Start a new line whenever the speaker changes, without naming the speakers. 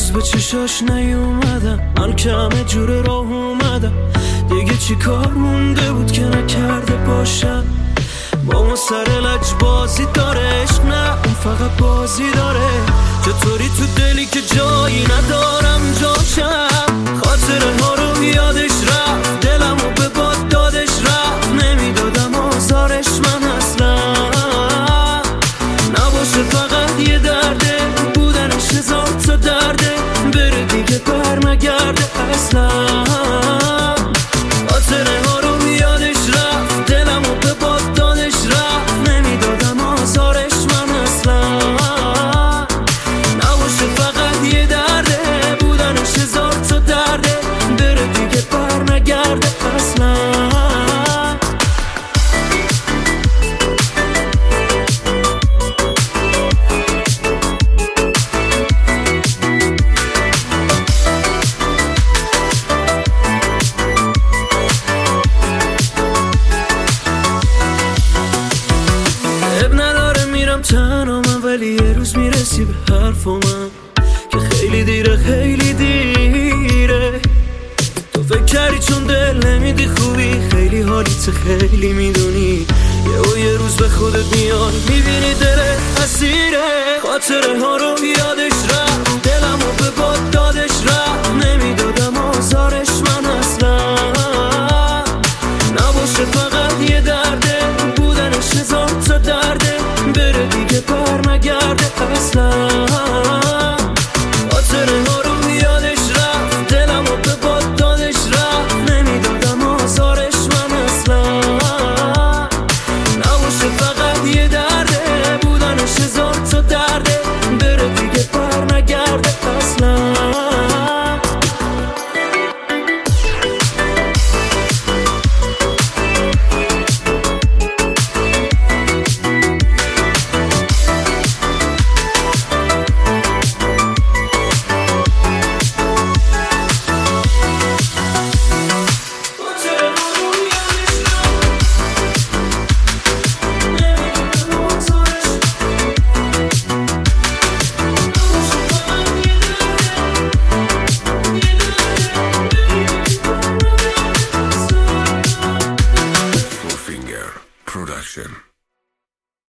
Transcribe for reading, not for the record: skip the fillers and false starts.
هنوز به چشاش نیومدم، من که همه جور راه اومدم. دیگه چی کار مونده بود که نکرده باشم. با ما سر لج بازی داره، عشق نه اون فقط بازی داره. چطوری تو دلی که جایی ندارم جاشم. خاطره ها رو یادش رفت، دلمو به باد دادش رفت. نمیدادم آزارش من اصلا، نباشه فقط یه درده، بودنش هزار تا درده. بره دیگه برنگرده اصلا. خاطره ها رو یادش رفت، دلمو به باد دادش رفت. نمیدادم آزارش من اصلا، نباشه فقط یه درده، بودنش هزار تا درده. بره دیگه برنگرده اصلا. تنها من، ولی یه روز میرسی به حرف من که خیلی دیره خیلی دیره. تو فکر کردی چون دل نمیدی خوبی، خیلی حالیت خیلی میدونی. یه روز به خودت میاد میبینی دلت اسیره. خاطره ها رو یادش رفت، دلمو به باد دادش رفت.